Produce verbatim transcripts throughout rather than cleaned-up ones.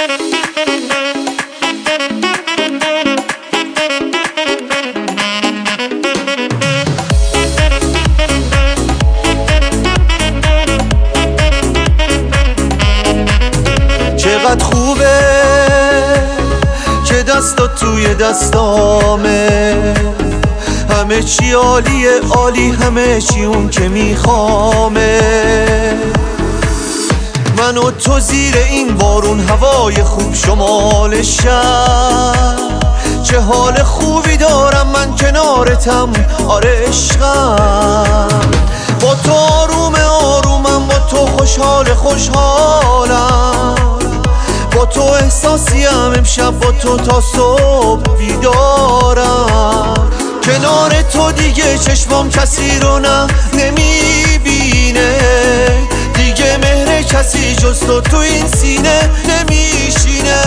چقدر خوبه که دستات توی دستامه، همه چی عالیه عالی، همه چی اون که میخوامه. من و تو زیر این بارون، هوای خوب شمال شهر، چه حال خوبی دارم من کنارتم، آره عشقم. با تو آروم آرومم، با تو خوشحال خوشحالم، با تو احساسیم امشب، با تو تا صبح بیدارم. کنار تو دیگه چشمام کسی رو نه نمیبینه، دیگه مهر کسی جز تو تو این سینه نمیشینه.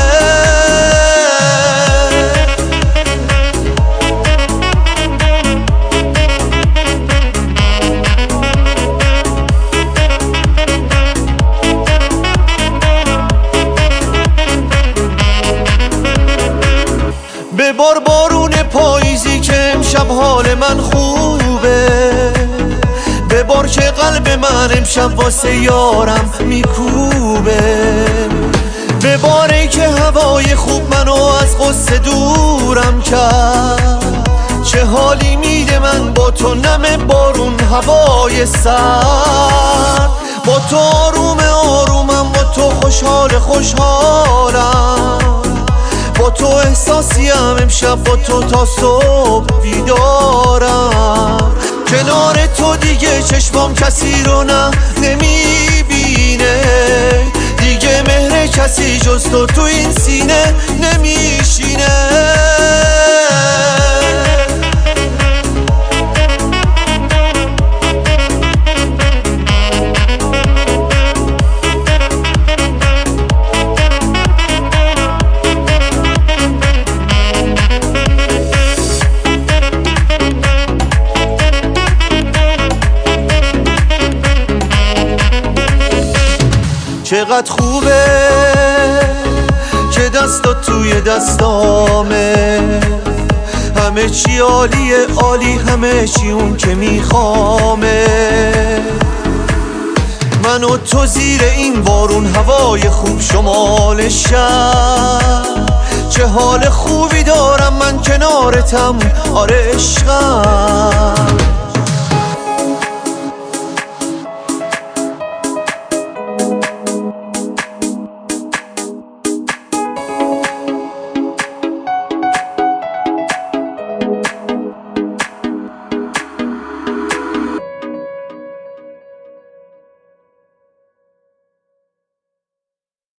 ببار بارون پاییزی که امشب حال من خوبه، ببار که قلب من امشب واسه یارم میکوبه. بباره که هوای خوب منو از غصه دورم کرد، چه حالی میده من با تو نم بارون هوای سرد. با تو آروم آرومم، با تو خوشحال خوشحالم، با تو احساسیم امشب، با تو تا صبح بیدارم. کنار تو دیگه چشمام کسی رو نه نمیبینه، دیگه مهر کسی جز تو تو این سینه نمیشینه. چقدر خوبه که دستات توی دستامه، همه چی عالیه عالی، همه چی اون که میخوامه. من و تو زیر این بارون، هوای خوب شمال شهر، چه حال خوبی دارم من کنارتم، آره عشقم.